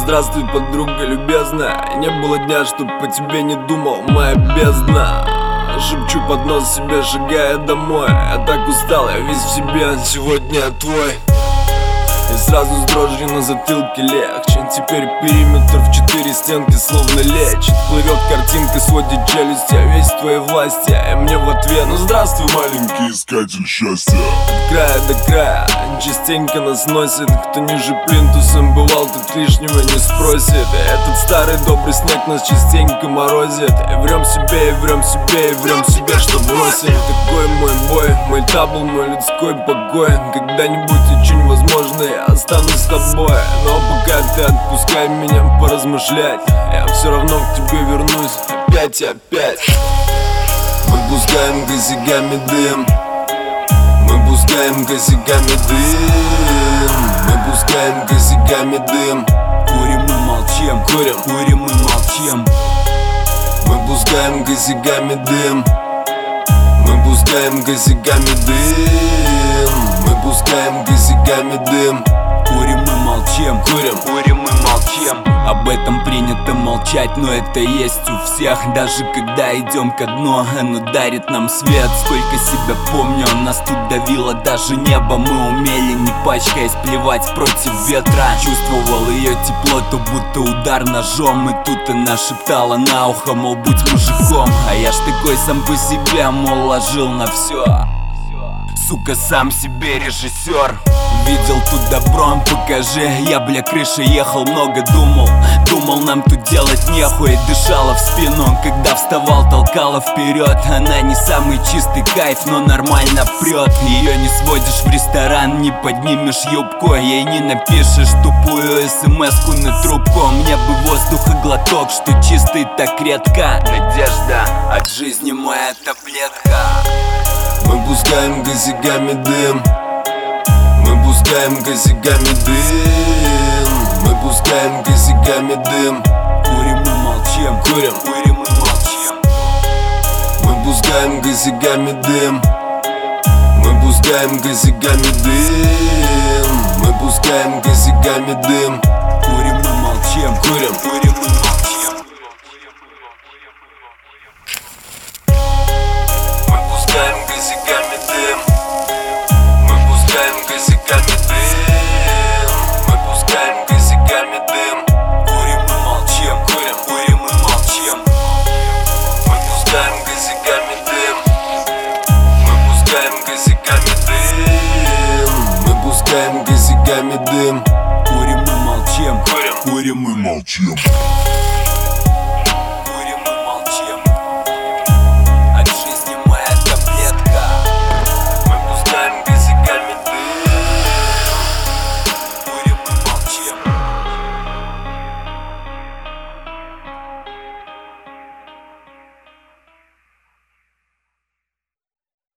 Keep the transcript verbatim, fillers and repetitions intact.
Здравствуй, подруга любезная. Не было дня, чтоб по тебе не думал, моя бездна. Шепчу под нос себе, шагая домой. Я так устал, я весь в себе, сегодня я твой. И сразу с дрожью на затылке легче. Теперь периметр в четыре стенки словно лечит. Плывет картинка, сводит челюсть, я весь в твоей власти. И мне в ответ: ну здравствуй, маленький искатель счастья. От края до края частенько нас носит. Кто ниже плинтусом бывал, тут лишнего не спросит. И этот старый добрый снег нас частенько морозит. И врем себе, и врем себе, и врем себе, что бросим. Такой мой бой, мой табл, мой людской покой. Когда-нибудь очень возможно я останусь с тобой. Но пока ты отпускай меня поразмышлять, я все равно к тебе вернусь опять и опять. Мы пускаем косяками дым, мы пускаем косяками дым, мы пускаем косяками дым. Курим и молчим, курим, курим и молчим. Мы пускаем косяками дым, мы пускаем косяками дым, мы пускаем косяками дым. Курим и молчим, курим, курим и молчим. Об этом принято молчать, но это есть у всех. Даже когда идем ко дну, оно дарит нам свет. Сколько себя помню, нас тут давило даже небо. Мы умели, не пачкаясь, плевать против ветра. Чувствовал ее тепло, то будто удар ножом. И тут она шептала на ухо, мол, будь мужиком. А я ж такой сам по себе, мол, ложил на все. Сука, сам себе режиссер. Видел тут добро, покажи. Я, бля, крышей ехал, много думал. Думал, нам тут делать нехуй. Дышала в спину, когда вставал, толкала вперед. Она не самый чистый кайф, но нормально прет. Ее не сводишь в ресторан, не поднимешь юбку. Ей не напишешь тупую смс-ку на трубку. Мне бы воздуха глоток, что чистый так редко. Надежда от жизни моя таблетка. Мы пускаем косяками дым, мы пускаем косяками дым, мы пускаем косяками дым. Курим и молчим, курим, курим и молчим. Мы пускаем косяками дым, мы пускаем косяками дым, мы пускаем косяками дым. Курим и молчим, курим, курим и молчим. Мы пускаем косяками дым, мы пускаем косяками дым, мы пускаем косяками дым. Курим и молчим, курим, курим и молчим. Мы пускаем косяками дым, мы пускаем косяками дым, мы пускаем косяками дым. Курим и молчим, Курим, курим и молчим.